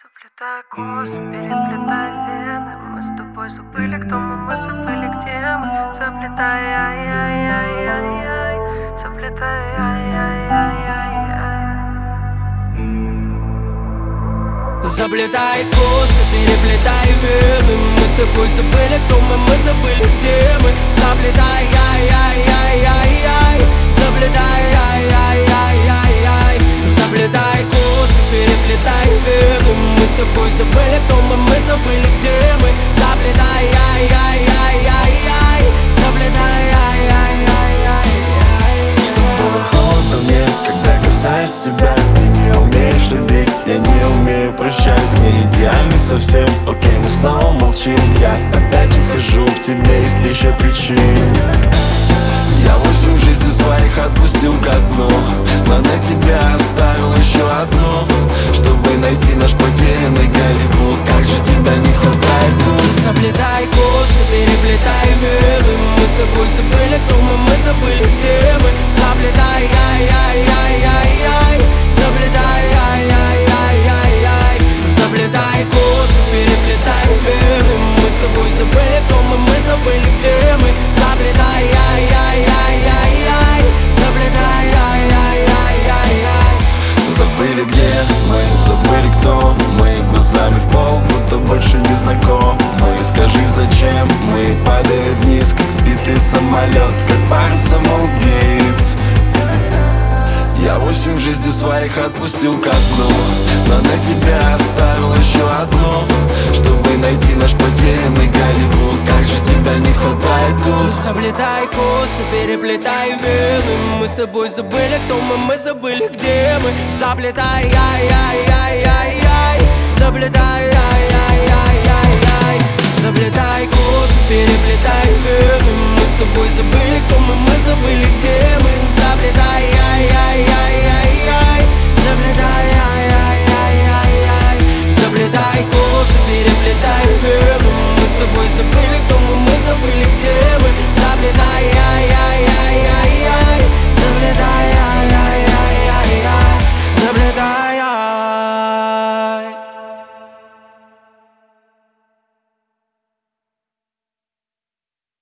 Заплетай косы, переплетай вены. Мы с тобой забыли, кто мы забыли, где мы. Заплетай, ай-яй-яй-яй-яй. Заплетай, ай-яй-яй-яй-яй. Заплетай косы, переплетай вены. Мы с тобой забыли, кто мы забыли, где мы. Заплетай, ай-яй-яй-яй-яй. Заплетай, ай-яй-яй-яй-яй. Заплетай косы, переплетай вены. Мы с тобой забыли, кто мы забыли, где мы. Заплетай, ай-яй-яй-яй-яй. Заплетай, ай-яй-яй-яй-яй. С тобой холодно мне, когда касаюсь тебя. Ты не умеешь любить, я не умею прощать. Не идеальный совсем, окей, мы снова молчим. Я опять ухожу, в тебе есть тысяча причин. Я 8 жизней своих отпустил ко дну, но на тебя оставил еще одну, чтобы найти наш потерянный Голливуд. Как же тебя не хватает тут. Заплетай косы, переплетай вены. Мы с тобой забыли, кто мы забыли, где мы. Заплетай, ай-яй-яй-яй-яй. Заплетай, ай-яй-яй-яй-яй. Заплетай косы, переплетай вены. Мы с тобой забыли, кто мы забыли, где мы. Заплетай, ай-яй-яй-яй-яй. Заплетай, ай-яй-яй-яй-яй. Забыли где мы, забыли кто мы. Глазами в пол, будто больше не знакомы. Скажи зачем мы падали вниз, как сбитый самолет, как пара самоубийц. Я 8 жизней своих отпустил ко дну, но на тебя оставил еще одну, чтобы найти наш потерянный Голливуд. Как же тебя не хватает тут. Заплетай косы, переплетай вены. Мы с тобой забыли, кто мы забыли, где мы. Заплетай, ай-яй-яй-яй-яй. Заплетай, ай-яй-яй-яй-яй. Заплетай косы, переплетай вены. Мы с тобой забыли, кто мы забыли, где мы. Заплетай, ай-яй-яй-яй-яй. Заплетай, ай-яй-яй-яй-яй. Заплетай косы, переплетай вены. Мы с тобой забыли.